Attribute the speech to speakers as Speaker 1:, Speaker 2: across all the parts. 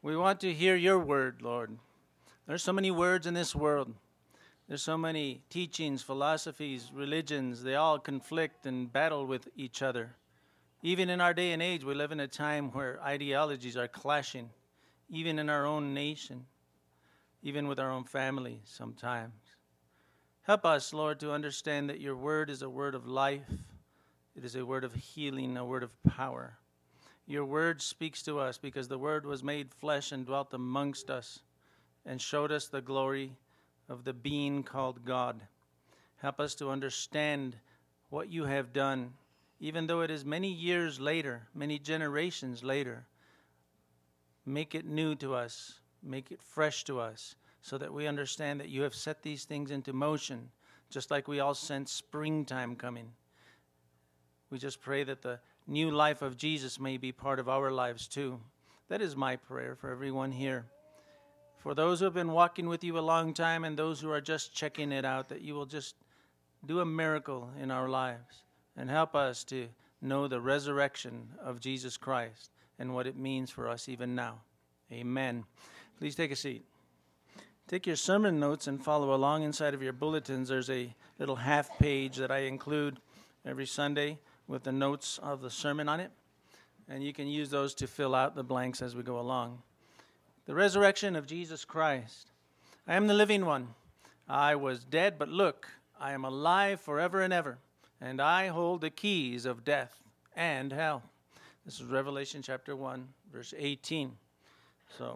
Speaker 1: We want to hear your word, Lord. There's so many words in this world. There's so many teachings, philosophies, religions. They all conflict and battle with each other. Even in our day and age, we live in a time where ideologies are clashing, even in our own nation, even with our own families sometimes. Help us, Lord, to understand that your word is a word of life. It is a word of healing, a word of power. Your word speaks to us because the word was made flesh and dwelt amongst us and showed us the glory of the being called God. Help us to understand what you have done, even though it is many years later, many generations later. Make it new to us, make it fresh to us, so that we understand that you have set these things into motion, just like we all sense springtime coming. We just pray that the new life of Jesus may be part of our lives too. That is my prayer for everyone here. For those who have been walking with you a long time and those who are just checking it out, that you will just do a miracle in our lives and help us to know the resurrection of Jesus Christ and what it means for us even now. Amen. Please take a seat. Take your sermon notes and follow along. Inside of your bulletins, there's a little half page that I include every Sunday with the notes of the sermon on it. And you can use those to fill out the blanks as we go along. The resurrection of Jesus Christ. I am the living one. I was dead, but look, I am alive forever and ever, and I hold the keys of death and hell. This is Revelation chapter 1, verse 18. So,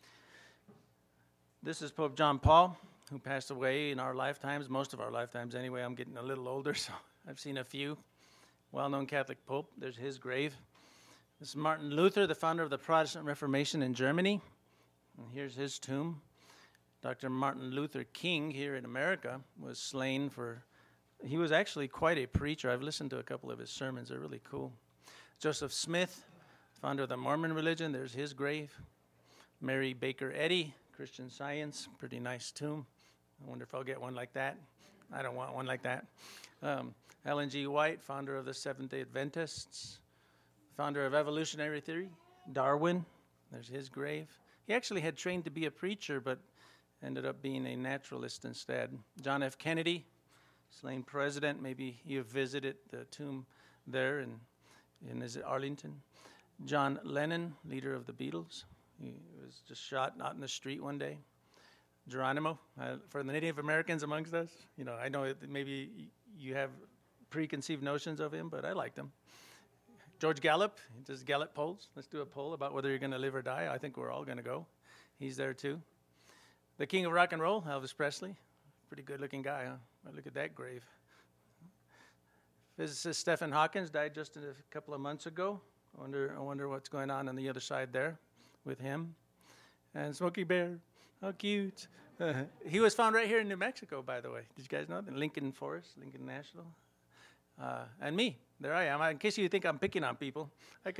Speaker 1: this is Pope John Paul, who passed away in our lifetimes, most of our lifetimes anyway. I'm getting a little older, so I've seen a few. Well-known Catholic Pope. There's his grave. This is Martin Luther, the founder of the Protestant Reformation in Germany. And here's his tomb. Dr. Martin Luther King here in America was slain for, he was actually quite a preacher. I've listened to a couple of his sermons. They're really cool. Joseph Smith, founder of the Mormon religion. There's his grave. Mary Baker Eddy, Christian Science. Pretty nice tomb. I wonder if I'll get one like that. I don't want one like that. Ellen G. White, founder of the Seventh-day Adventists. Founder of evolutionary theory. Darwin. There's his grave. He actually had trained to be a preacher, but ended up being a naturalist instead. John F. Kennedy, slain president. Maybe you have visited the tomb there in is it Arlington? John Lennon, leader of the Beatles. He was just shot out in the street one day. Geronimo, for the Native Americans amongst us. You know, I know maybe you have preconceived notions of him, but I liked him. George Gallup, he does Gallup polls. Let's do a poll about whether you're going to live or die. I think we're all going to go. He's there too. The king of rock and roll, Elvis Presley. Pretty good-looking guy, huh? Look at that grave. Physicist Stephen Hawking died just a couple of months ago. I wonder what's going on the other side there with him. And Smokey Bear, how cute. He was found right here in New Mexico, by the way. Did you guys know that? Lincoln Forest, Lincoln National. And me, there I am. In case you think I'm picking on people,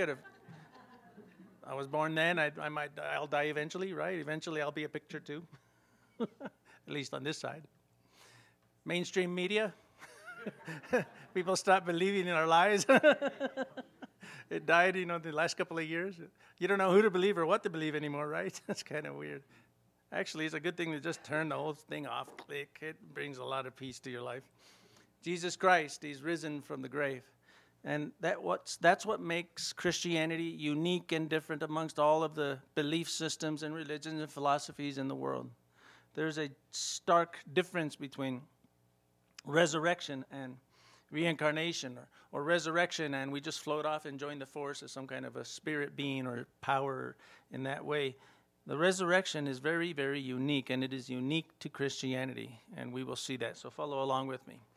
Speaker 1: I was born then. I'll die eventually, right? Eventually I'll be a picture too. At least on this side. Mainstream media. People stop believing in our lies. It died, the last couple of years. You don't know who to believe or what to believe anymore, right? That's kind of weird. Actually, it's a good thing to just turn the whole thing off. Click. It brings a lot of peace to your life. Jesus Christ, he's risen from the grave. And that's what makes Christianity unique and different amongst all of the belief systems and religions and philosophies in the world. There's a stark difference between resurrection and reincarnation, or resurrection and we just float off and join the force as some kind of a spirit being or power in that way. The resurrection is very, very unique, and it is unique to Christianity, and we will see that. So follow along with me.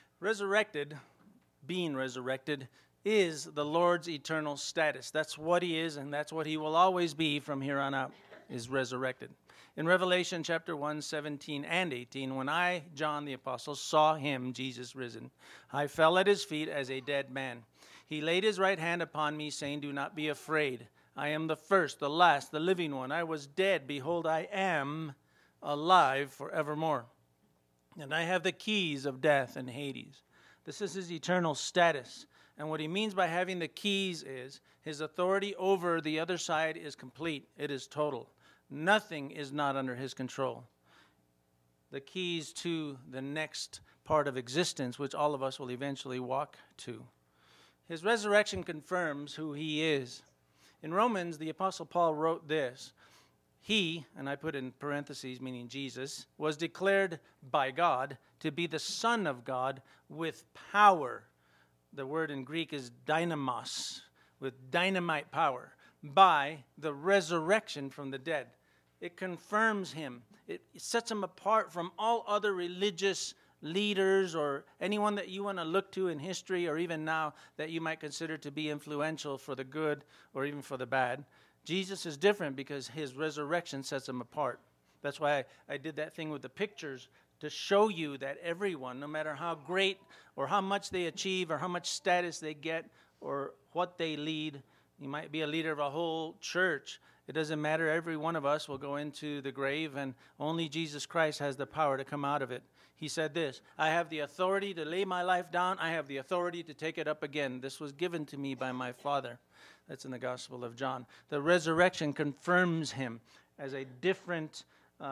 Speaker 1: Being resurrected, is the Lord's eternal status. That's what he is, and that's what he will always be from here on out, is resurrected. In Revelation chapter 1, 17 and 18, when I, John the Apostle, saw him, Jesus risen, I fell at his feet as a dead man. He laid his right hand upon me, saying, do not be afraid. I am the first, the last, the living one. I was dead. Behold, I am alive forevermore. And I have the keys of death and Hades. This is his eternal status. And what he means by having the keys is his authority over the other side is complete. It is total. Nothing is not under his control. The keys to the next part of existence, which all of us will eventually walk to. His resurrection confirms who he is. In Romans, the Apostle Paul wrote this. He, and I put in parentheses meaning Jesus, was declared by God to be the Son of God with power. The word in Greek is dynamos, with dynamite power, by the resurrection from the dead. It confirms him. It sets him apart from all other religious leaders or anyone that you want to look to in history or even now that you might consider to be influential for the good or even for the bad. Jesus is different because his resurrection sets him apart. That's why I did that thing with the pictures to show you that everyone, no matter how great or how much they achieve or how much status they get or what they lead, you might be a leader of a whole church. It doesn't matter. Every one of us will go into the grave, and only Jesus Christ has the power to come out of it. He said this, I have the authority to lay my life down. I have the authority to take it up again. This was given to me by my Father. That's in the Gospel of John. The resurrection confirms him as a different,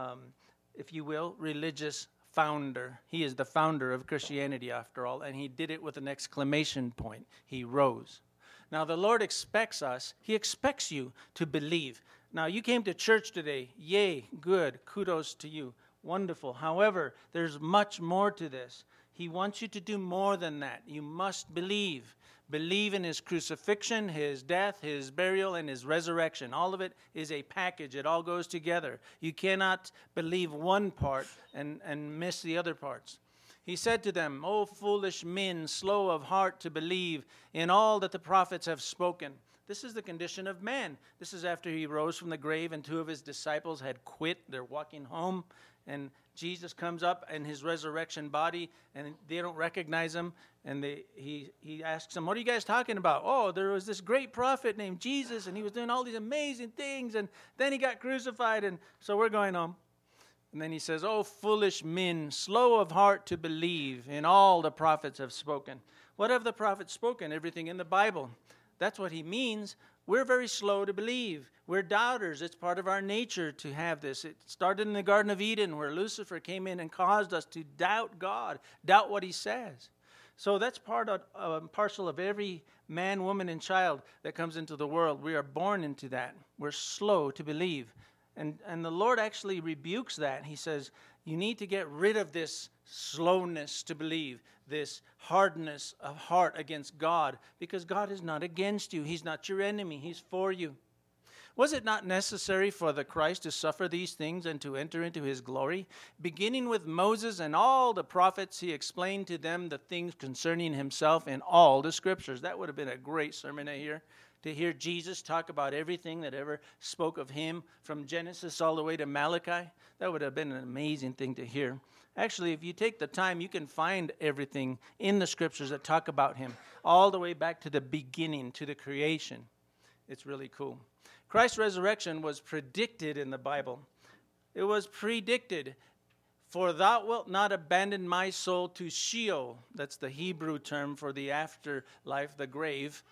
Speaker 1: if you will, religious founder. He is the founder of Christianity, after all, and he did it with an exclamation point. He rose. Now, the Lord expects us, he expects you to believe. Now, you came to church today. Yay, good, kudos to you. Wonderful. However, there's much more to this. He wants you to do more than that. You must believe. Believe in his crucifixion, his death, his burial, and his resurrection. All of it is a package. It all goes together. You cannot believe one part and miss the other parts. He said to them, O foolish men, slow of heart to believe in all that the prophets have spoken. This is the condition of man. This is after he rose from the grave and two of his disciples had quit. They're walking home, and Jesus comes up in his resurrection body, and they don't recognize him. And he asks them, what are you guys talking about? Oh, there was this great prophet named Jesus, and he was doing all these amazing things, and then he got crucified, and so we're going home. And then he says, oh, foolish men, slow of heart to believe in all the prophets have spoken. What have the prophets spoken? Everything in the Bible. That's what he means. We're very slow to believe. We're doubters. It's part of our nature to have this. It started in the Garden of Eden where Lucifer came in and caused us to doubt God, doubt what he says. So that's part of parcel of every man, woman, and child that comes into the world. We are born into that. We're slow to believe. And the Lord actually rebukes that. He says, you need to get rid of this slowness to believe, this hardness of heart against God, because God is not against you. He's not your enemy. He's for you. Was it not necessary for the Christ to suffer these things and to enter into his glory? Beginning with Moses and all the prophets, he explained to them the things concerning himself in all the scriptures. That would have been a great sermon to hear Jesus talk about everything that ever spoke of him, from Genesis all the way to Malachi. That would have been an amazing thing to hear. Actually, if you take the time, you can find everything in the scriptures that talk about him, all the way back to the beginning, to the creation. It's really cool. Christ's resurrection was predicted in the Bible. It was predicted. For thou wilt not abandon my soul to Sheol. That's the Hebrew term for the afterlife, the grave.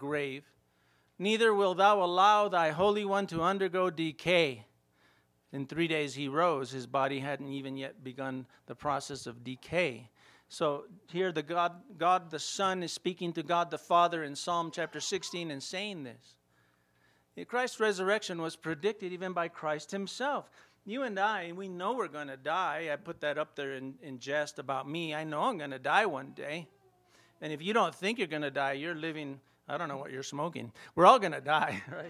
Speaker 1: Neither wilt thou allow thy Holy One to undergo decay. In 3 days he rose. His body hadn't even yet begun the process of decay. So here the God the Son is speaking to God the Father in Psalm chapter 16 and saying this. Christ's resurrection was predicted even by Christ himself. You and I, we know we're going to die. I put that up there in jest about me. I know I'm going to die one day. And if you don't think you're going to die, you're living, I don't know what you're smoking. We're all going to die, right?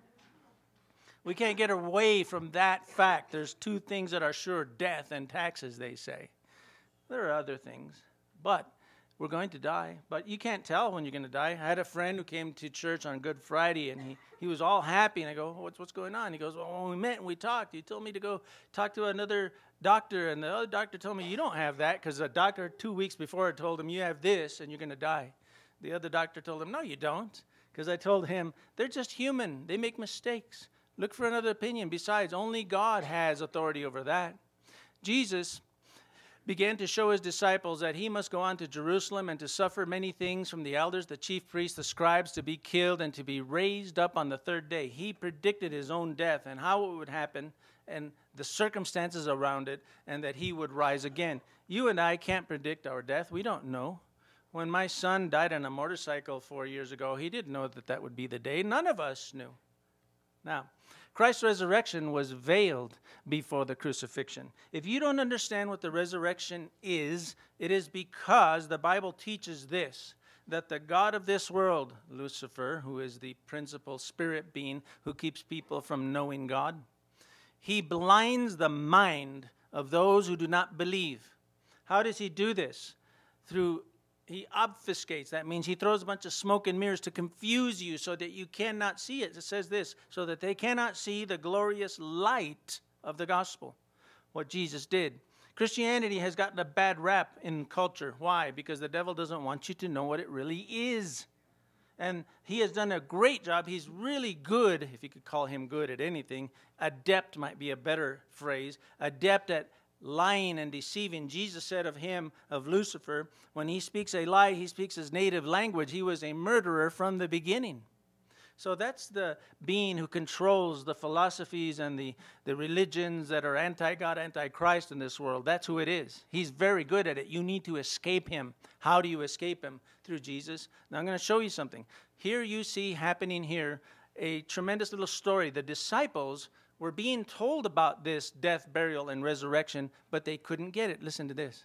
Speaker 1: We can't get away from that fact. There's two things that are sure, death and taxes, they say. There are other things, but we're going to die. But you can't tell when you're going to die. I had a friend who came to church on Good Friday, and he was all happy. And I go, what's going on? He goes, well, when we met and we talked, he told me to go talk to another doctor. And the other doctor told me, you don't have that, because the doctor 2 weeks before had told him, you have this and you're going to die. The other doctor told him, no, you don't. Because I told him, they're just human. They make mistakes. Look for another opinion. Besides, only God has authority over that. Jesus began to show his disciples that he must go on to Jerusalem and to suffer many things from the elders, the chief priests, the scribes, to be killed and to be raised up on the third day. He predicted his own death and how it would happen and the circumstances around it, and that he would rise again. You and I can't predict our death. We don't know. When my son died on a motorcycle 4 years ago, he didn't know that that would be the day. None of us knew. Now, Christ's resurrection was veiled before the crucifixion. If you don't understand what the resurrection is, it is because the Bible teaches this, that the God of this world, Lucifer, who is the principal spirit being who keeps people from knowing God, he blinds the mind of those who do not believe. How does he do this? He obfuscates. That means he throws a bunch of smoke and mirrors to confuse you so that you cannot see it. It says this, so that they cannot see the glorious light of the gospel, what Jesus did. Christianity has gotten a bad rap in culture. Why? Because the devil doesn't want you to know what it really is. And he has done a great job. He's really good, if you could call him good at anything. Adept might be a better phrase. Adept at lying and deceiving. Jesus said of him, of Lucifer, when he speaks a lie, he speaks his native language. He was a murderer from the beginning. So that's the being who controls the philosophies and the religions that are anti-God, anti-Christ in this world. That's who it is. He's very good at it. You need to escape him. How do you escape him? Through Jesus. Now I'm going to show you something. Here you see happening here a tremendous little story. The disciples were being told about this death, burial, and resurrection, but they couldn't get it. Listen to this.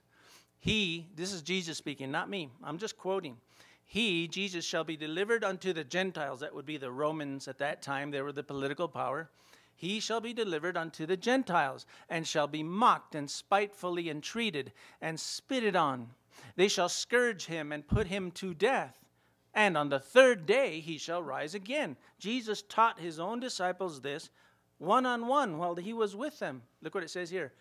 Speaker 1: This is Jesus speaking, not me. I'm just quoting. He, Jesus, shall be delivered unto the Gentiles. That would be the Romans at that time. They were the political power. He shall be delivered unto the Gentiles, and shall be mocked and spitefully entreated and spitted on. They shall scourge him and put him to death. And on the third day he shall rise again. Jesus taught his own disciples this one-on-one while he was with them. Look what it says here.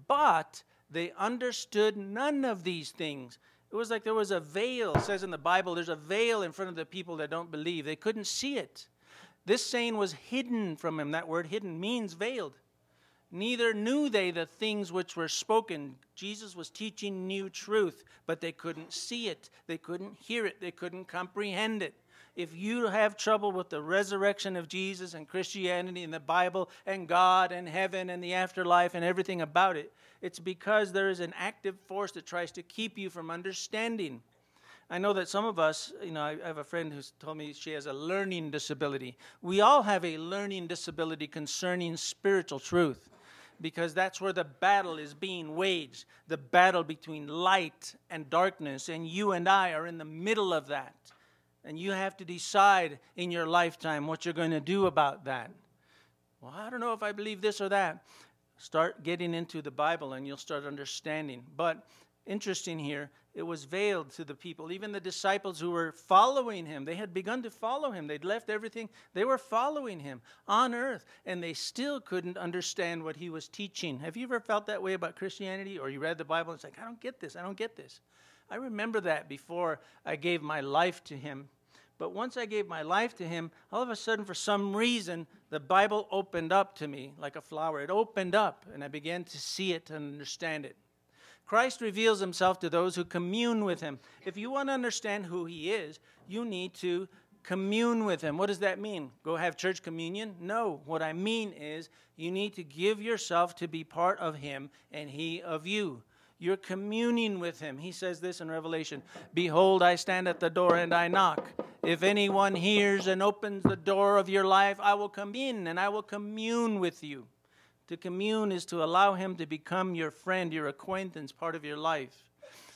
Speaker 1: But they understood none of these things. It was like there was a veil. It says in the Bible, there's a veil in front of the people that don't believe. They couldn't see it. This saying was hidden from him. That word hidden means veiled. Neither knew they the things which were spoken. Jesus was teaching new truth, but they couldn't see it. They couldn't hear it. They couldn't comprehend it. If you have trouble with the resurrection of Jesus and Christianity and the Bible and God and heaven and the afterlife and everything about it, it's because there is an active force that tries to keep you from understanding. I know that some of us, I have a friend who's told me she has a learning disability. We all have a learning disability concerning spiritual truth, because that's where the battle is being waged, the battle between light and darkness, and you and I are in the middle of that. And you have to decide in your lifetime what you're going to do about that. Well, I don't know if I believe this or that. Start getting into the Bible and you'll start understanding. But interesting here, it was veiled to the people. Even the disciples who were following him, they had begun to follow him. They'd left everything. They were following him on earth, and they still couldn't understand what he was teaching. Have you ever felt that way about Christianity? Or you read the Bible and it's like, I don't get this. I don't get this. I remember that before I gave my life to him. But once I gave my life to him, all of a sudden, for some reason, the Bible opened up to me like a flower. It opened up, and I began to see it and understand it. Christ reveals himself to those who commune with him. If you want to understand who he is, you need to commune with him. What does that mean? Go have church communion? No. What I mean is you need to give yourself to be part of him and he of you. You're communing with him. He says this in Revelation, behold, I stand at the door and I knock. If anyone hears and opens the door of your life, I will come in and I will commune with you. To commune is to allow him to become your friend, your acquaintance, part of your life.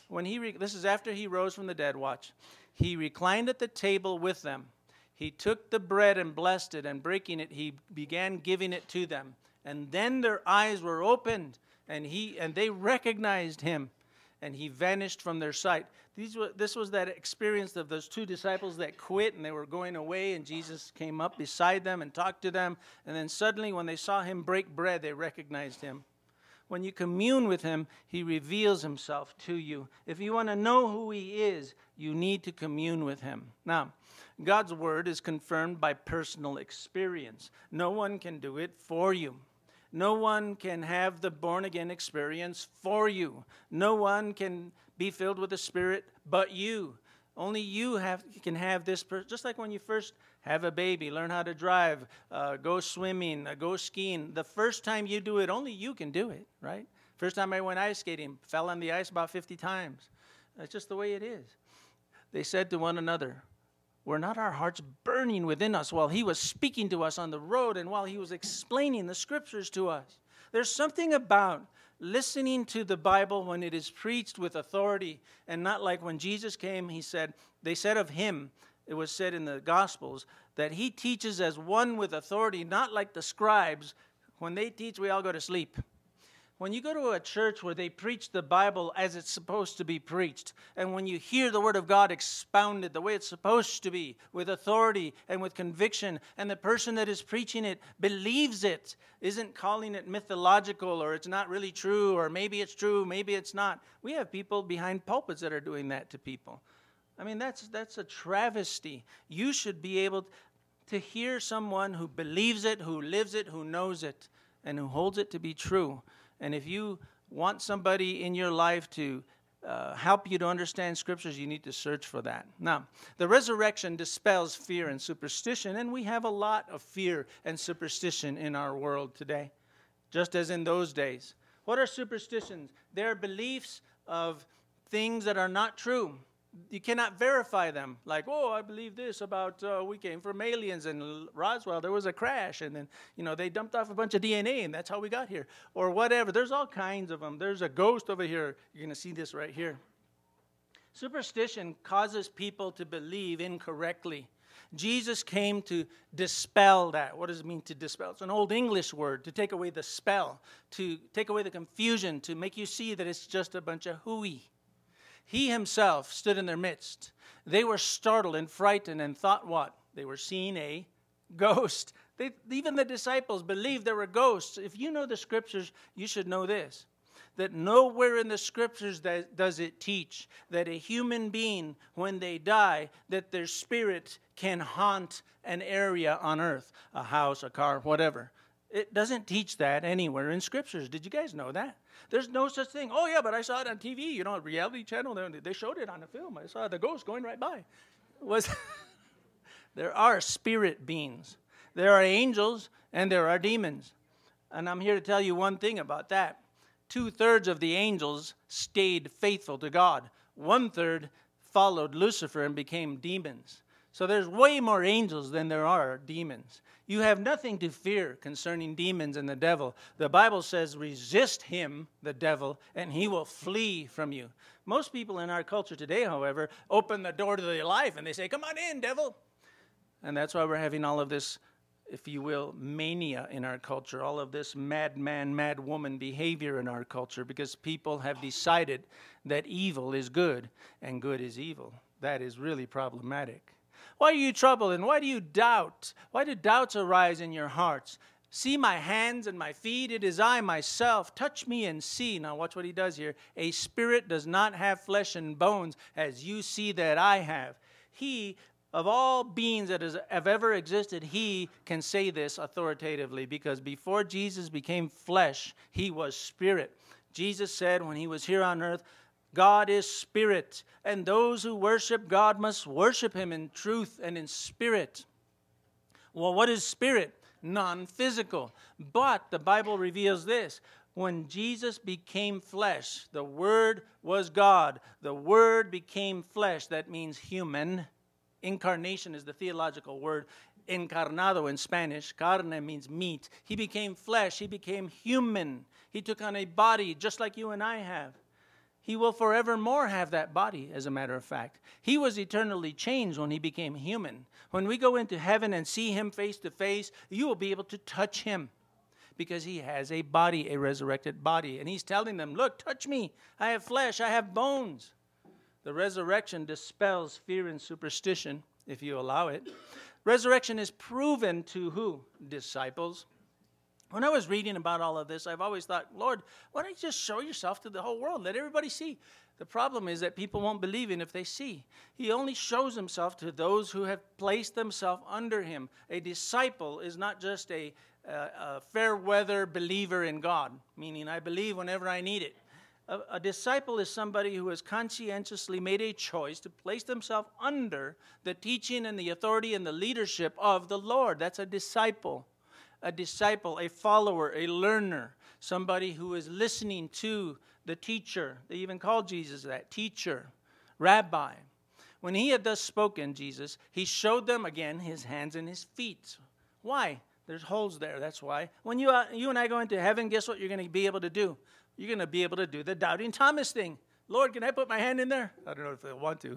Speaker 1: This is after he rose from the dead, watch. He reclined at the table with them. He took the bread and blessed it, and breaking it, he began giving it to them. And then their eyes were opened, and they recognized him, and he vanished from their sight. This was that experience of those two disciples that quit, and they were going away, and Jesus came up beside them and talked to them. And then suddenly, when they saw him break bread, they recognized him. When you commune with him, he reveals himself to you. If you want to know who he is, you need to commune with him. Now, God's word is confirmed by personal experience. No one can do it for you. No one can have the born-again experience for you. No one can be filled with the Spirit but you. Only you can have this, just like when you first have a baby, learn how to drive, go swimming, go skiing. The first time you do it, only you can do it, right? First time I went ice skating, fell on the ice about 50 times. That's just the way it is. They said to one another, were not our hearts burning within us while he was speaking to us on the road and while he was explaining the scriptures to us? There's something about listening to the Bible when it is preached with authority and not like when Jesus came, they said of him, it was said in the Gospels, that he teaches as one with authority, not like the scribes. When they teach, we all go to sleep. When you go to a church where they preach the Bible as it's supposed to be preached, and when you hear the Word of God expounded the way it's supposed to be, with authority and with conviction, and the person that is preaching it believes it, isn't calling it mythological or it's not really true, or maybe it's true, maybe it's not. We have people behind pulpits that are doing that to people. I mean, that's a travesty. You should be able to hear someone who believes it, who lives it, who knows it, and who holds it to be true. And if you want somebody in your life to help you to understand scriptures, you need to search for that. Now, the resurrection dispels fear and superstition, and we have a lot of fear and superstition in our world today, just as in those days. What are superstitions? They're beliefs of things that are not true. You cannot verify them. Like, I believe this about we came from aliens in Roswell. There was a crash, and then, they dumped off a bunch of DNA, and that's how we got here. Or whatever. There's all kinds of them. There's a ghost over here. You're going to see this right here. Superstition causes people to believe incorrectly. Jesus came to dispel that. What does it mean to dispel? It's an old English word, to take away the spell, to take away the confusion, to make you see that it's just a bunch of hooey. He himself stood in their midst. They were startled and frightened and thought what? They were seeing a ghost. Even the disciples believed there were ghosts. If you know the scriptures, you should know this, that nowhere in the scriptures does it teach that a human being, when they die, that their spirit can haunt an area on earth, a house, a car, whatever. It doesn't teach that anywhere in scriptures. Did you guys know that? There's no such thing. Oh, yeah, but I saw it on TV, a reality channel. They showed it on a film. I saw the ghost going right by. There are spirit beings. There are angels and there are demons. And I'm here to tell you one thing about that. 2/3 of the angels stayed faithful to God. 1/3 followed Lucifer and became demons. So there's way more angels than there are demons. You have nothing to fear concerning demons and the devil. The Bible says, resist him, the devil, and he will flee from you. Most people in our culture today, however, open the door to their life and they say, come on in, devil. And that's why we're having all of this, if you will, mania in our culture, all of this madman, mad woman behavior in our culture, because people have decided that evil is good and good is evil. That is really problematic. Why are you troubled and why do you doubt? Why do doubts arise in your hearts? See my hands and my feet, it is I myself. Touch me and see. Now watch what he does here. A spirit does not have flesh and bones as you see that I have. He, of all beings that have ever existed, he can say this authoritatively because before Jesus became flesh, he was spirit. Jesus said when he was here on earth, God is spirit, and those who worship God must worship him in truth and in spirit. Well, what is spirit? Non-physical. But the Bible reveals this. When Jesus became flesh, the Word was God. The Word became flesh. That means human. Incarnation is the theological word. Encarnado in Spanish. Carne means meat. He became flesh. He became human. He took on a body just like you and I have. He will forevermore have that body, as a matter of fact. He was eternally changed when he became human. When we go into heaven and see him face to face, you will be able to touch him because he has a body, a resurrected body. And he's telling them, look, touch me. I have flesh. I have bones. The resurrection dispels fear and superstition, if you allow it. Resurrection is proven to who? Disciples. When I was reading about all of this, I've always thought, Lord, why don't you just show yourself to the whole world? Let everybody see. The problem is that people won't believe him if they see. He only shows himself to those who have placed themselves under him. A disciple is not just a a fair weather believer in God, meaning I believe whenever I need it. A disciple is somebody who has conscientiously made a choice to place themselves under the teaching and the authority and the leadership of the Lord. That's a disciple. A disciple, a follower, a learner, somebody who is listening to the teacher. They even called Jesus that, teacher, rabbi. When he had thus spoken, Jesus, he showed them again his hands and his feet. Why? There's holes there, that's why. When you and I go into heaven, guess what you're going to be able to do? You're going to be able to do the doubting Thomas thing. Lord, can I put my hand in there? I don't know if they'll want to.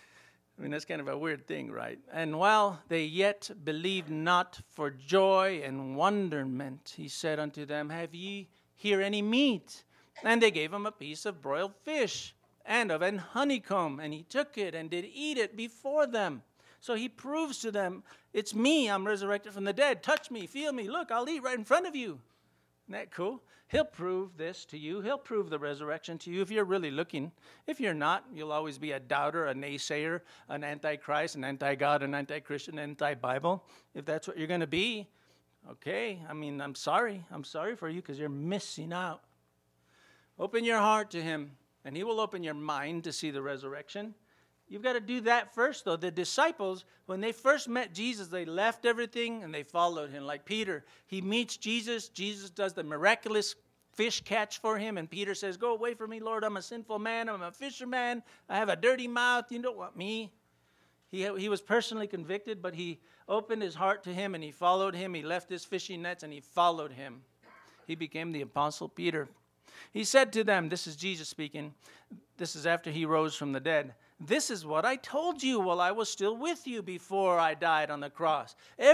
Speaker 1: I mean, that's kind of a weird thing, right? And while they yet believed not for joy and wonderment, he said unto them, have ye here any meat? And they gave him a piece of broiled fish and of an honeycomb. And he took it and did eat it before them. So he proves to them, it's me, I'm resurrected from the dead. Touch me, feel me, look, I'll eat right in front of you. Isn't that cool? He'll prove this to you. He'll prove the resurrection to you if you're really looking. If you're not, you'll always be a doubter, a naysayer, an antichrist, an anti-God, an anti-Christian, anti-Bible. If that's what you're going to be, okay. I mean, I'm sorry. I'm sorry for you because you're missing out. Open your heart to him, and he will open your mind to see the resurrection. You've got to do that first, though. The disciples, when they first met Jesus, they left everything and they followed him. Like Peter, he meets Jesus. Jesus does the miraculous fish catch for him. And Peter says, go away from me, Lord. I'm a sinful man. I'm a fisherman. I have a dirty mouth. You don't want me. He was personally convicted, but he opened his heart to him and he followed him. He left his fishing nets and he followed him. He became the Apostle Peter. He said to them, this is Jesus speaking. This is after he rose from the dead. This is what I told you while I was still with you before I died on the cross.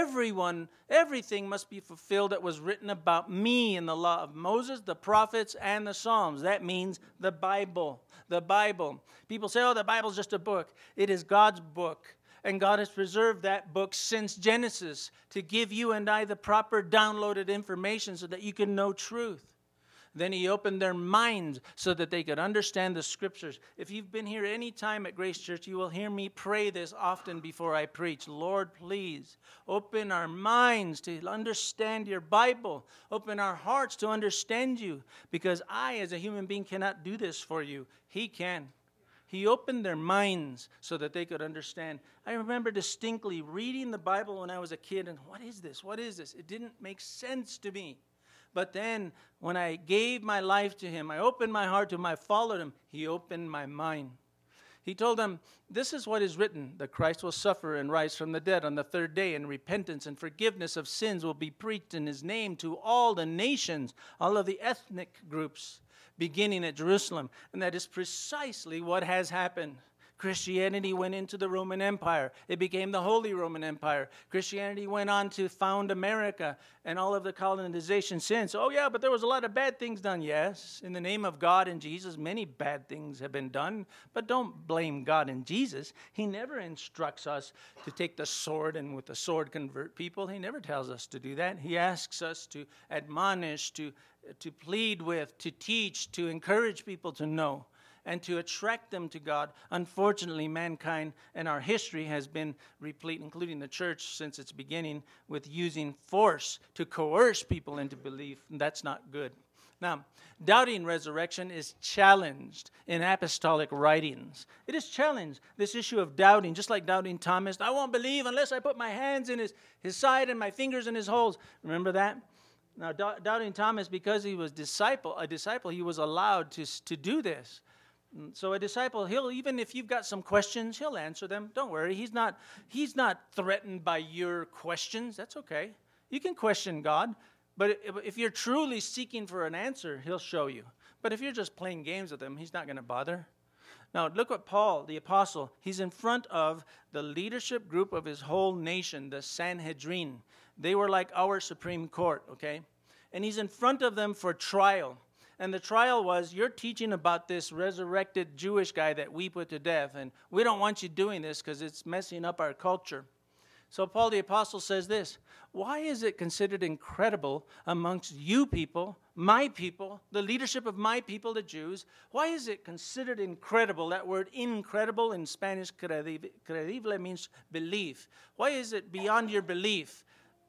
Speaker 1: Everything must be fulfilled that was written about me in the law of Moses, the prophets, and the Psalms. That means the Bible. The Bible. People say, oh, the Bible's just a book. It is God's book. And God has preserved that book since Genesis to give you and I the proper downloaded information so that you can know truth. Then he opened their minds so that they could understand the scriptures. If you've been here any time at Grace Church, you will hear me pray this often before I preach. Lord, please open our minds to understand your Bible. Open our hearts to understand you. Because I, as a human being, cannot do this for you. He can. He opened their minds so that they could understand. I remember distinctly reading the Bible when I was a kid, and what is this? What is this? It didn't make sense to me. But then, when I gave my life to him, I opened my heart to him, I followed him, he opened my mind. He told them, this is what is written, that Christ will suffer and rise from the dead on the third day, and repentance and forgiveness of sins will be preached in his name to all the nations, all of the ethnic groups, beginning at Jerusalem. And that is precisely what has happened. Christianity went into the Roman Empire. It became the Holy Roman Empire. Christianity went on to found America and all of the colonization since. Oh yeah, but there was a lot of bad things done. Yes, in the name of God and Jesus, many bad things have been done. But don't blame God and Jesus. He never instructs us to take the sword and with the sword convert people. He never tells us to do that. He asks us to admonish, to plead with, to teach, to encourage people to know, and to attract them to God. Unfortunately, mankind and our history has been replete, including the church since its beginning, with using force to coerce people into belief. And that's not good. Now, doubting resurrection is challenged in apostolic writings. It is challenged, this issue of doubting, just like doubting Thomas. I won't believe unless I put my hands in his side and my fingers in his holes. Remember that? Now, doubting Thomas, because he was a disciple, he was allowed to do this. So a disciple, he'll, even if you've got some questions, he'll answer them. Don't worry. He's not threatened by your questions. That's okay. You can question God, but if you're truly seeking for an answer, he'll show you. But if you're just playing games with him, he's not going to bother. Now, look what Paul, the apostle, he's in front of the leadership group of his whole nation, the Sanhedrin. They were like our Supreme Court, okay? And he's in front of them for trial. And the trial was, you're teaching about this resurrected Jewish guy that we put to death, and we don't want you doing this because it's messing up our culture. So Paul the Apostle says this, why is it considered incredible amongst you people, my people, the leadership of my people, the Jews? Why is it considered incredible? That word incredible in Spanish, credible, means belief. Why is it beyond your belief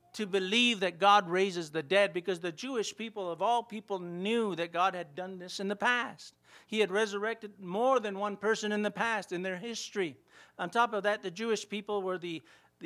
Speaker 1: to believe that God raises the dead, because the Jewish people of all people knew that God had done this in the past. He had resurrected more than one person in the past in their history. On top of that, the Jewish people were the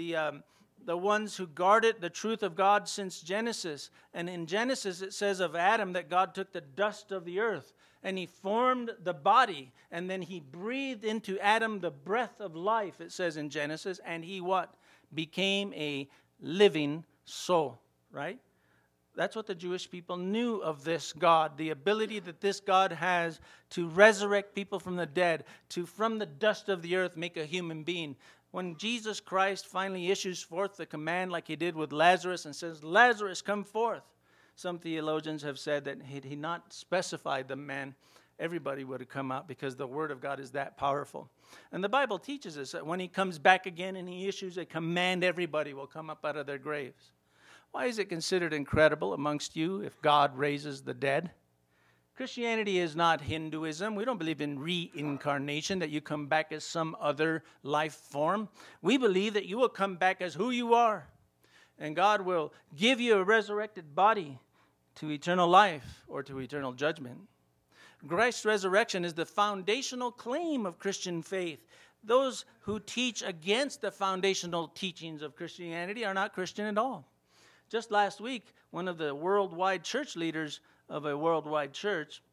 Speaker 1: ones who guarded the truth of God since Genesis. And in Genesis, it says of Adam that God took the dust of the earth and he formed the body, and then he breathed into Adam the breath of life, it says in Genesis, and he what? Became a living soul, right? That's what the Jewish people knew of this God, the ability that this God has to resurrect people from the dead, to from the dust of the earth make a human being. When Jesus Christ finally issues forth the command like he did with Lazarus and says, Lazarus, come forth. Some theologians have said that had he not specified the man, everybody would have come out, because the word of God is that powerful. And the Bible teaches us that when he comes back again and he issues a command, everybody will come up out of their graves. Why is it considered incredible amongst you if God raises the dead? Christianity is not Hinduism. We don't believe in reincarnation, that you come back as some other life form. We believe that you will come back as who you are, and God will give you a resurrected body to eternal life or to eternal judgment. Christ's resurrection is the foundational claim of Christian faith. Those who teach against the foundational teachings of Christianity are not Christian at all. Just last week, one of the worldwide church leaders of a worldwide church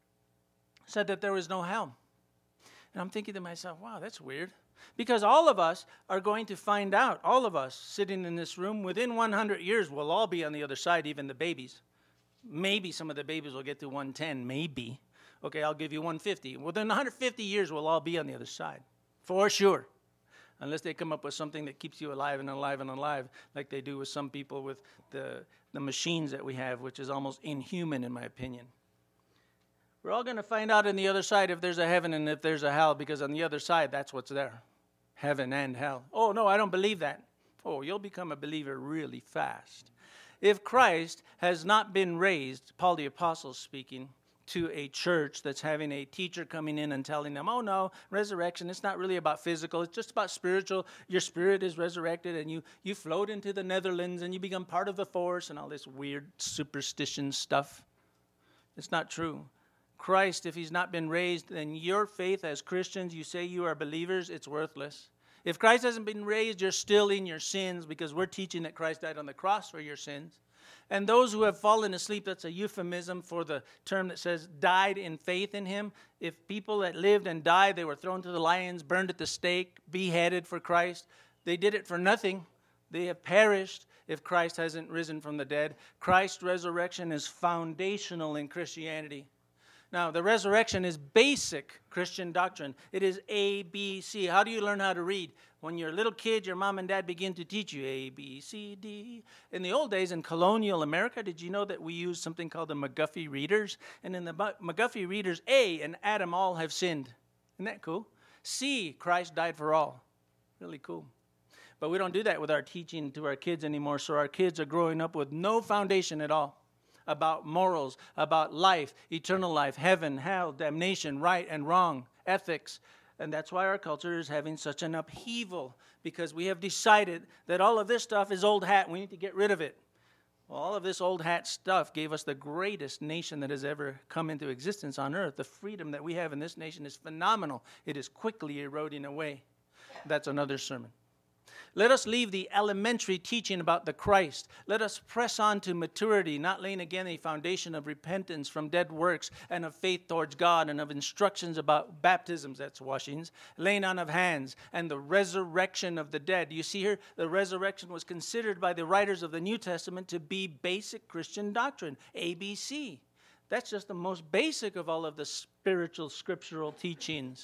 Speaker 1: said that there was no hell. And I'm thinking to myself, wow, that's weird. Because all of us are going to find out, all of us sitting in this room, within 100 years, we'll all be on the other side, even the babies. Maybe some of the babies will get to 110, maybe. Okay, I'll give you 150. Within 150 years, we'll all be on the other side, for sure. Unless they come up with something that keeps you alive and alive and alive, like they do with some people with the machines that we have, which is almost inhuman in my opinion. We're all going to find out on the other side if there's a heaven and if there's a hell, because on the other side, that's what's there. Heaven and hell. Oh, no, I don't believe that. Oh, you'll become a believer really fast. If Christ has not been raised, Paul the Apostle speaking, to a church that's having a teacher coming in and telling them, oh no, resurrection, it's not really about physical, it's just about spiritual. Your spirit is resurrected and you float into the Netherlands and you become part of the force and all this weird superstition stuff. It's not true. Christ, if he's not been raised, then your faith as Christians, you say you are believers, it's worthless. If Christ hasn't been raised, you're still in your sins, because we're teaching that Christ died on the cross for your sins. And those who have fallen asleep, that's a euphemism for the term that says died in faith in him. If people that lived and died, they were thrown to the lions, burned at the stake, beheaded for Christ, they did it for nothing. They have perished if Christ hasn't risen from the dead. Christ's resurrection is foundational in Christianity. Now, the resurrection is basic Christian doctrine. It is A, B, C. How do you learn how to read? When you're a little kid, your mom and dad begin to teach you A, B, C, D. In the old days, in colonial America, did you know that we used something called the McGuffey readers? And in the McGuffey readers, A and Adam all have sinned. Isn't that cool? C, Christ died for all. Really cool. But we don't do that with our teaching to our kids anymore, so our kids are growing up with no foundation at all about morals, about life, eternal life, heaven, hell, damnation, right and wrong, ethics. And that's why our culture is having such an upheaval, because we have decided that all of this stuff is old hat. We need to get rid of it. Well, all of this old hat stuff gave us the greatest nation that has ever come into existence on earth. The freedom that we have in this nation is phenomenal. It is quickly eroding away. That's another sermon. Let us leave the elementary teaching about the Christ. Let us press on to maturity, not laying again a foundation of repentance from dead works and of faith towards God and of instructions about baptisms, that's washings, laying on of hands, and the resurrection of the dead. You see here, the resurrection was considered by the writers of the New Testament to be basic Christian doctrine, ABC. That's just the most basic of all of the spiritual scriptural teachings.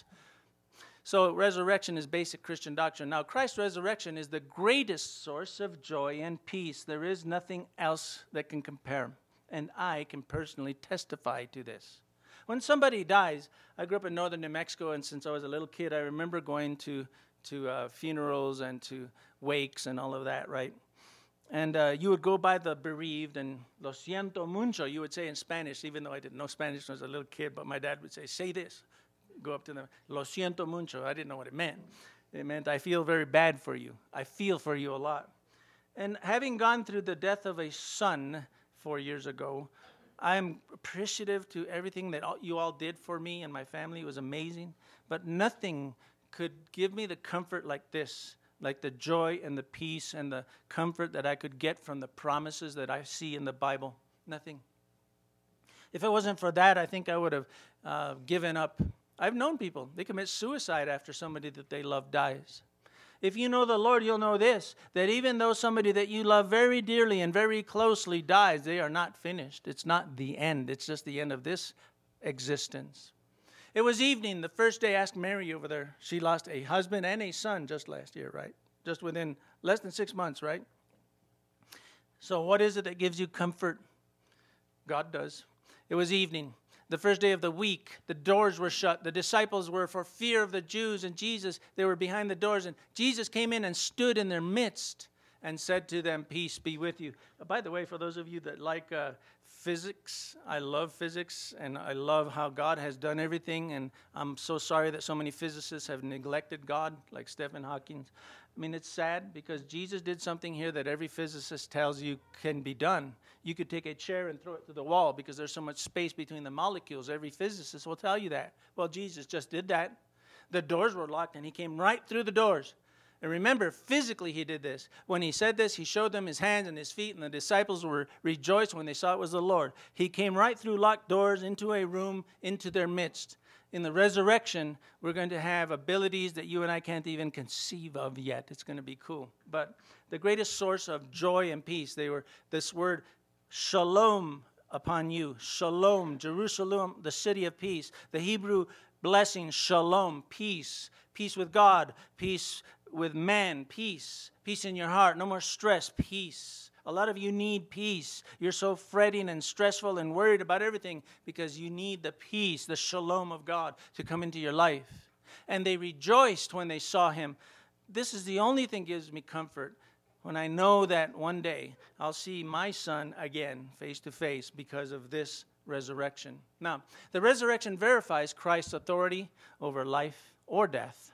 Speaker 1: So resurrection is basic Christian doctrine. Now, Christ's resurrection is the greatest source of joy and peace. There is nothing else that can compare. And I can personally testify to this. When somebody dies, I grew up in northern New Mexico, and since I was a little kid, I remember going to funerals and to wakes and all of that, right? And you would go by the bereaved, and lo siento mucho, you would say in Spanish, even though I didn't know Spanish when I was a little kid, but my dad would say this. Go up to them, lo siento mucho. I didn't know what it meant. It meant I feel very bad for you. I feel for you a lot. And having gone through the death of a son 4 years ago, I am appreciative to everything that you all did for me and my family. It was amazing. But nothing could give me the comfort like this, like the joy and the peace and the comfort that I could get from the promises that I see in the Bible. Nothing. If it wasn't for that, I think I would have given up. I've known people, they commit suicide after somebody that they love dies. If you know the Lord, you'll know this, that even though somebody that you love very dearly and very closely dies, they are not finished. It's not the end. It's just the end of this existence. It was evening, the first day. Ask Mary over there. She lost a husband and a son just last year, right? Just within less than 6 months, right? So what is it that gives you comfort? God does. It was evening. The first day of the week, the doors were shut. The disciples were for fear of the Jews, and Jesus, they were behind the doors, and Jesus came in and stood in their midst and said to them, "Peace be with you." By the way, for those of you that like physics, I love physics, and I love how God has done everything, and I'm so sorry that so many physicists have neglected God, like Stephen Hawking. I mean, it's sad because Jesus did something here that every physicist tells you can be done. You could take a chair and throw it to the wall because there's so much space between the molecules. Every physicist will tell you that. Well, Jesus just did that. The doors were locked and he came right through the doors. And remember, physically he did this. When he said this, he showed them his hands and his feet, and the disciples were rejoiced when they saw it was the Lord. He came right through locked doors into a room, into their midst. In the resurrection, we're going to have abilities that you and I can't even conceive of yet. It's going to be cool. But the greatest source of joy and peace, they were this word, shalom upon you. Shalom, Jerusalem, the city of peace. The Hebrew blessing, shalom, peace. Peace with God, peace with man, peace. Peace in your heart, no more stress, peace. A lot of you need peace. You're so fretting and stressful and worried about everything because you need the peace, the shalom of God to come into your life. And they rejoiced when they saw him. This is the only thing that gives me comfort, when I know that one day I'll see my son again face to face because of this resurrection. Now, the resurrection verifies Christ's authority over life or death.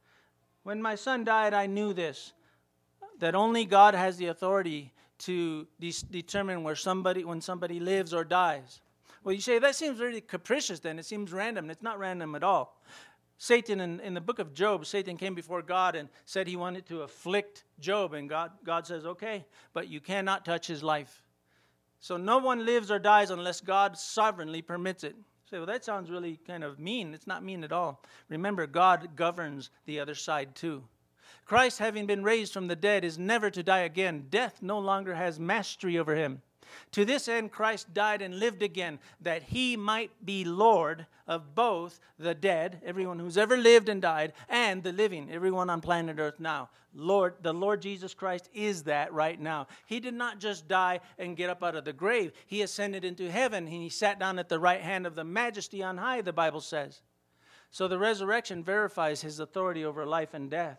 Speaker 1: When my son died, I knew this, that only God has the authority to determine when somebody lives or dies. Well, you say, that seems really capricious then. It seems random. It's not random at all. Satan, in the book of Job, Satan came before God and said he wanted to afflict Job. And God says, okay, but you cannot touch his life. So no one lives or dies unless God sovereignly permits it. You say, well, that sounds really kind of mean. It's not mean at all. Remember, God governs the other side too. Christ, having been raised from the dead, is never to die again. Death no longer has mastery over him. To this end, Christ died and lived again, that he might be Lord of both the dead, everyone who's ever lived and died, and the living, everyone on planet Earth now. The Lord Jesus Christ is that right now. He did not just die and get up out of the grave. He ascended into heaven, and he sat down at the right hand of the Majesty on high, the Bible says. So the resurrection verifies his authority over life and death.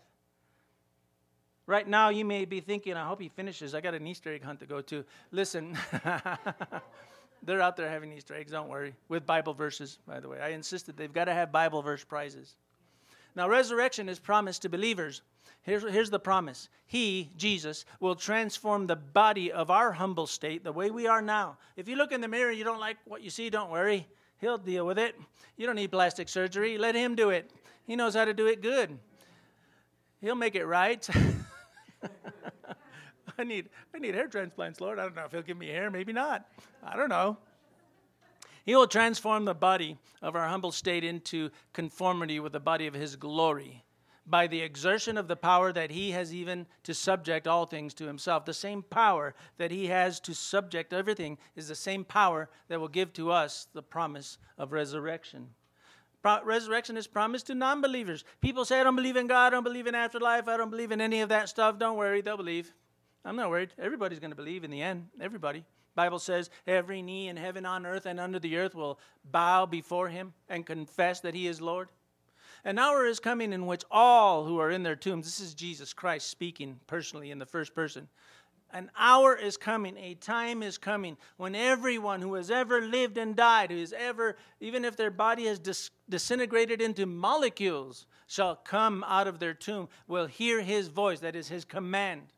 Speaker 1: Right now, you may be thinking, I hope he finishes. I got an Easter egg hunt to go to. Listen, they're out there having Easter eggs, don't worry, with Bible verses, by the way. I insisted they've got to have Bible verse prizes. Now, resurrection is promised to believers. Here's the promise. He, Jesus, will transform the body of our humble state, the way we are now. If you look in the mirror and you don't like what you see, don't worry. He'll deal with it. You don't need plastic surgery. Let him do it. He knows how to do it good. He'll make it right. I need hair transplants, Lord. I don't know if he'll give me hair, maybe not. I don't know. He will transform the body of our humble state into conformity with the body of his glory by the exertion of the power that he has even to subject all things to himself. The same power that he has to subject everything is the same power that will give to us the promise of resurrection. Resurrection is promised to non-believers. People say, I don't believe in God, I don't believe in afterlife, I don't believe in any of that stuff. Don't worry, they'll believe. I'm not worried. Everybody's going to believe in the end. Everybody. Bible says every knee in heaven, on earth, and under the earth will bow before him and confess that he is Lord. An hour is coming in which all who are in their tombs, this is Jesus Christ speaking personally in the first person. An hour is coming, a time is coming when everyone who has ever lived and died, who has ever, even if their body has disintegrated into molecules, shall come out of their tomb, will hear his voice, that is his command.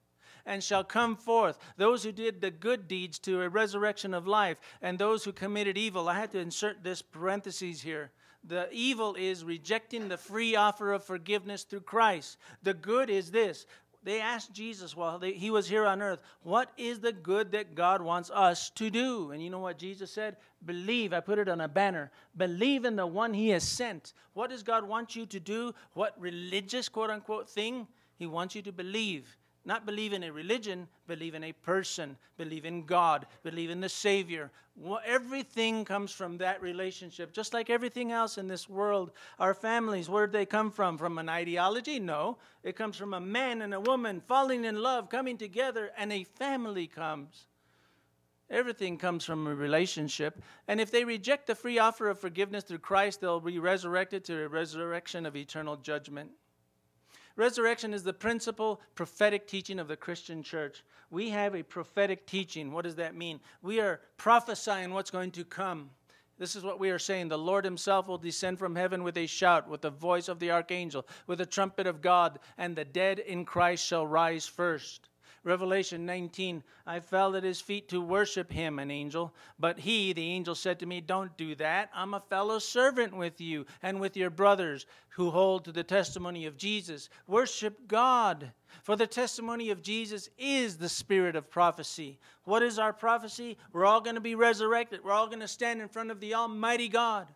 Speaker 1: and shall come forth. Those who did the good deeds to a resurrection of life, and those who committed evil. I had to insert this parentheses here. The evil is rejecting the free offer of forgiveness through Christ. The good is this. They asked Jesus while he was here on earth, what is the good that God wants us to do? And you know what Jesus said? Believe. I put it on a banner. Believe in the one he has sent. What does God want you to do? What religious, quote unquote, thing? He wants you to believe. Not believe in a religion, believe in a person. Believe in God. Believe in the Savior. Everything comes from that relationship, just like everything else in this world. Our families, where did they come from? From an ideology? No. It comes from a man and a woman falling in love, coming together, and a family comes. Everything comes from a relationship. And if they reject the free offer of forgiveness through Christ, they'll be resurrected to a resurrection of eternal judgment. Resurrection is the principal prophetic teaching of the Christian church. We have a prophetic teaching. What does that mean? We are prophesying what's going to come. This is what we are saying. The Lord himself will descend from heaven with a shout, with the voice of the archangel, with the trumpet of God, and the dead in Christ shall rise first. Revelation 19, I fell at his feet to worship him, an angel. But he, the angel, said to me, don't do that. I'm a fellow servant with you and with your brothers who hold to the testimony of Jesus. Worship God. For the testimony of Jesus is the spirit of prophecy. What is our prophecy? We're all going to be resurrected. We're all going to stand in front of the Almighty God.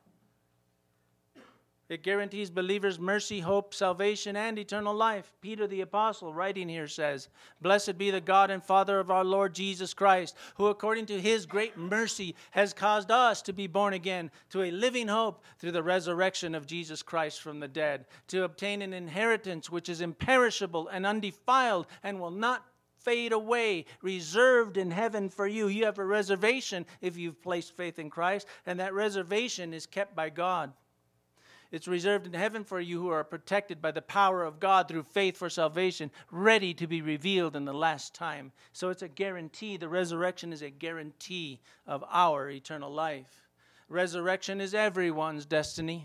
Speaker 1: It guarantees believers mercy, hope, salvation, and eternal life. Peter the Apostle, writing here, says, Blessed be the God and Father of our Lord Jesus Christ, who according to his great mercy has caused us to be born again to a living hope through the resurrection of Jesus Christ from the dead, to obtain an inheritance which is imperishable and undefiled and will not fade away, reserved in heaven for you. You have a reservation if you've placed faith in Christ, and that reservation is kept by God. It's reserved in heaven for you who are protected by the power of God through faith for salvation, ready to be revealed in the last time. So it's a guarantee. The resurrection is a guarantee of our eternal life. Resurrection is everyone's destiny.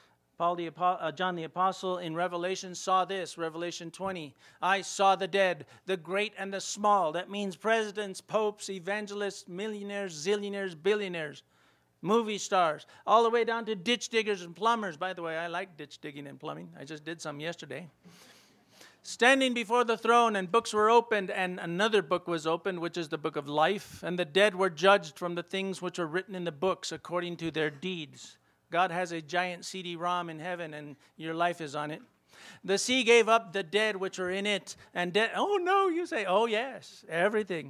Speaker 1: John the Apostle in Revelation saw this, Revelation 20. I saw the dead, the great and the small. That means presidents, popes, evangelists, millionaires, zillionaires, billionaires. Movie stars, all the way down to ditch diggers and plumbers. By the way, I like ditch digging and plumbing. I just did some yesterday. Standing before the throne, and books were opened, and another book was opened, which is the book of life. And the dead were judged from the things which were written in the books according to their deeds. God has a giant CD-ROM in heaven, and your life is on it. The sea gave up the dead which were in it. And oh no, you say, oh yes, everything.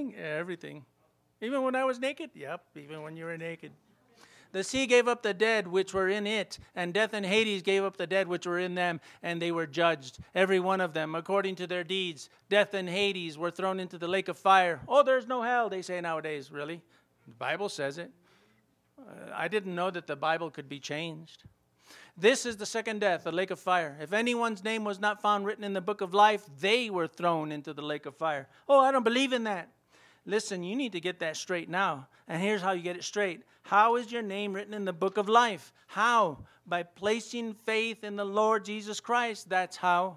Speaker 1: Even when I was naked? Yep, even when you were naked. The sea gave up the dead which were in it, and death and Hades gave up the dead which were in them, and they were judged, every one of them, according to their deeds. Death and Hades were thrown into the lake of fire. Oh, there's no hell, they say nowadays. Really? The Bible says it. I didn't know that the Bible could be changed. This is the second death, the lake of fire. If anyone's name was not found written in the book of life, they were thrown into the lake of fire. Oh, I don't believe in that. Listen, you need to get that straight now. And here's how you get it straight. How is your name written in the book of life? How? By placing faith in the Lord Jesus Christ. That's how.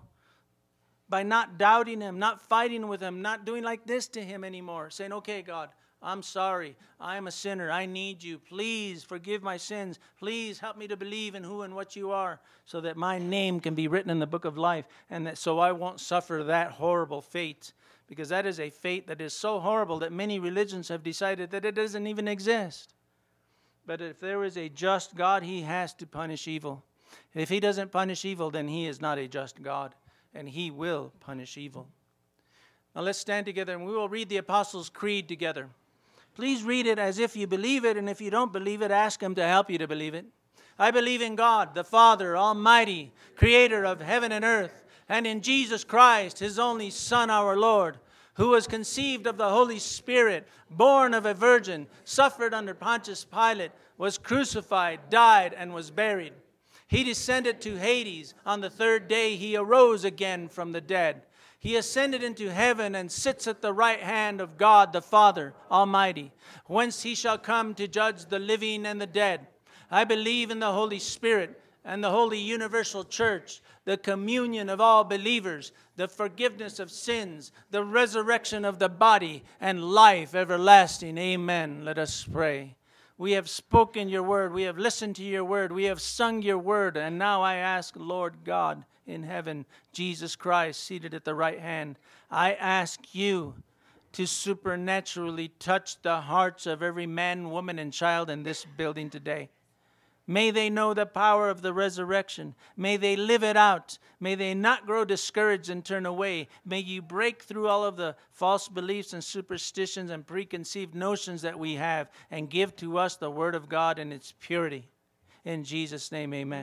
Speaker 1: By not doubting him, not fighting with him, not doing like this to him anymore. Saying, okay, God, I'm sorry. I am a sinner. I need you. Please forgive my sins. Please help me to believe in who and what you are so that my name can be written in the book of life and that so I won't suffer that horrible fate. Because that is a fate that is so horrible that many religions have decided that it doesn't even exist. But if there is a just God, he has to punish evil. If he doesn't punish evil, then he is not a just God. And he will punish evil. Now let's stand together and we will read the Apostles' Creed together. Please read it as if you believe it. And if you don't believe it, ask him to help you to believe it. I believe in God, the Father, Almighty, creator of heaven and earth. And in Jesus Christ, his only Son, our Lord, who was conceived of the Holy Spirit, born of a virgin, suffered under Pontius Pilate, was crucified, died, and was buried. He descended to Hades. On the third day, he arose again from the dead. He ascended into heaven and sits at the right hand of God the Father Almighty, whence he shall come to judge the living and the dead. I believe in the Holy Spirit, and the Holy Universal Church, the communion of all believers, the forgiveness of sins, the resurrection of the body, and life everlasting. Amen. Let us pray. We have spoken your word. We have listened to your word. We have sung your word. And now I ask, Lord God in heaven, Jesus Christ, seated at the right hand, I ask you to supernaturally touch the hearts of every man, woman, and child in this building today. May they know the power of the resurrection. May they live it out. May they not grow discouraged and turn away. May you break through all of the false beliefs and superstitions and preconceived notions that we have and give to us the Word of God in its purity. In Jesus' name, amen.